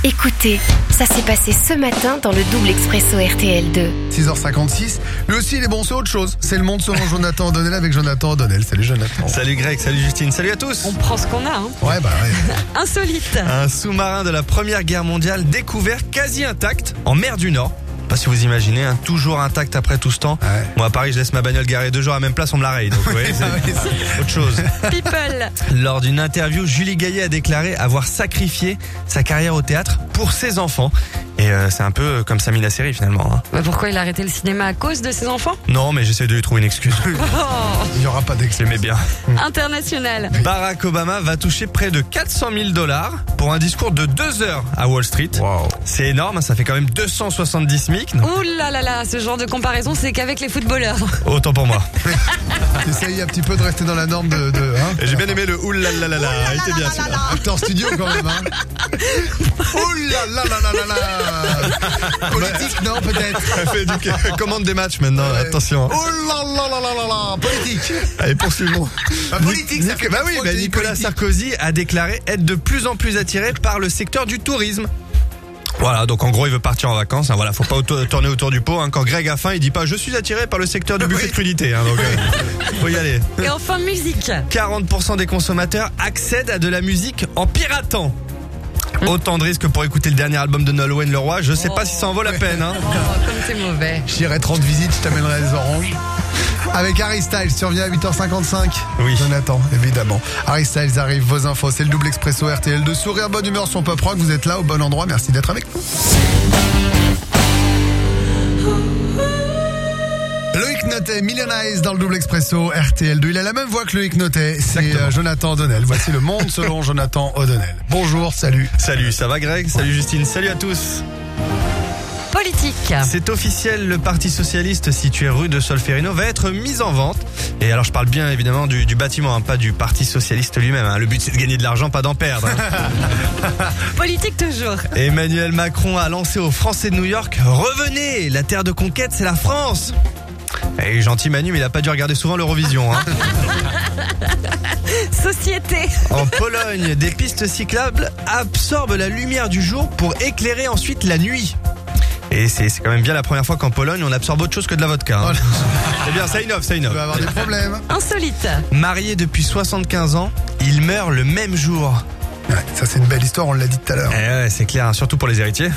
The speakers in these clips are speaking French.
Écoutez, ça s'est passé ce matin dans le double expresso RTL2. 6h56. Lui aussi, il est bon, c'est autre chose. C'est le monde selon Jonathan O'Donnell avec Jonathan O'Donnell. Salut Jonathan. Salut Greg, salut Justine, salut à tous. On prend ce qu'on a, hein. Ouais. Insolite. Un sous-marin de la Première Guerre mondiale découvert quasi intact en mer du Nord. Pas si vous imaginez, hein, toujours intact après tout ce temps. Ouais. Moi à Paris, je laisse ma bagnole garée 2 jours à la même place, on me la raye. Donc vous voyez, c'est autre chose. People. Lors d'une interview, Julie Gaillet a déclaré avoir sacrifié sa carrière au théâtre pour ses enfants. Et c'est un peu comme Samy la série finalement. Hein. Bah pourquoi il a arrêté le cinéma à cause de ses enfants? Non, mais j'essaie de lui trouver une excuse. Oh. Il n'y aura pas d'excès. J'aimais bien. International. Barack Obama va toucher près de 400 000 $ pour un discours de 2 heures à Wall Street. Wow. C'est énorme, ça fait quand même 270 SMIC. Donc, Ouh là là là, ce genre de comparaison, c'est qu'avec les footballeurs. autant pour moi. Essaye un petit peu de rester dans la norme de hein. Et j'ai bien aimé le oulalalala. Il était bien celui-là. Acteur studio quand même, hein. Politique, non, peut-être. Elle fait du commande des matchs maintenant, Ouais. attention. Politique. Allez, poursuivons. Politique, ça fait Bah pas oui, trop bah que t'as dit Nicolas politique. Sarkozy a déclaré être de plus en plus attiré par le secteur du tourisme. Voilà, donc en gros il veut partir en vacances, hein, voilà, faut pas tourner autour du pot, hein. Quand Greg a faim, il dit pas je suis attiré par le secteur du buffet de crudité, hein, donc faut y aller. Et enfin, musique. 40% des consommateurs accèdent à de la musique en piratant. Autant de risques pour écouter le dernier album de Nolwenn Leroy, je sais pas si ça en vaut la peine, hein. Oh, comme c'est mauvais. J'irai 30 visites, je t'amènerai les oranges. Avec Harry Styles, tu reviens à 8h55. Oui. Jonathan, évidemment. Harry Styles arrive, vos infos, c'est le double expresso RTL2. Sourire, bonne humeur, son pop rock, vous êtes là au bon endroit, merci d'être avec nous. Loïc Notet, Millionize dans le double expresso RTL2. Il a la même voix que Loïc Notet, c'est Exactement. Jonathan O'Donnell. Voici le monde selon Jonathan O'Donnell. Bonjour, salut. Salut, ça va Greg? Salut Justine, salut à tous. Politique. C'est officiel, le Parti Socialiste situé rue de Solferino va être mis en vente. Et alors je parle bien évidemment du bâtiment, hein, pas du Parti Socialiste lui-même. Hein. Le but c'est de gagner de l'argent, pas d'en perdre. Hein. Politique toujours. Emmanuel Macron a lancé aux Français de New York: revenez, la terre de conquête c'est la France. Et gentil Manu, mais il a pas dû regarder souvent l'Eurovision. Hein. Société. En Pologne, des pistes cyclables absorbent la lumière du jour pour éclairer ensuite la nuit. Et c'est quand même bien la première fois qu'en Pologne on absorbe autre chose que de la vodka. Hein. C'est bien, ça innove, ça Tu innove. vas avoir des problèmes. Insolite. Marié depuis 75 ans, il meurt le même jour. Ouais, ça c'est une belle histoire, on l'a dit tout à l'heure. Eh ouais, c'est clair, hein, surtout pour les héritiers.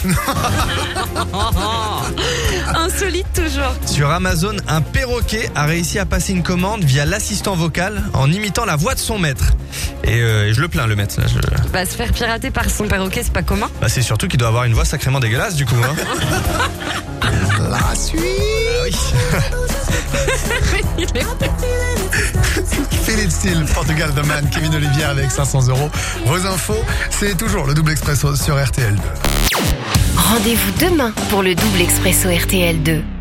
Insolite toujours. Sur Amazon, un perroquet a réussi à passer une commande via l'assistant vocal en imitant la voix de son maître. Et je le plains, le maître. Là, Bah, se faire pirater par son perroquet, c'est pas commun. Bah, c'est surtout qu'il doit avoir une voix sacrément dégueulasse du coup. Hein. La suite. Feel it still, Portugal The Man, Kevin Olivier avec 500 €. Vos infos, c'est toujours le double expresso sur RTL2. Rendez-vous demain pour le double expresso RTL2.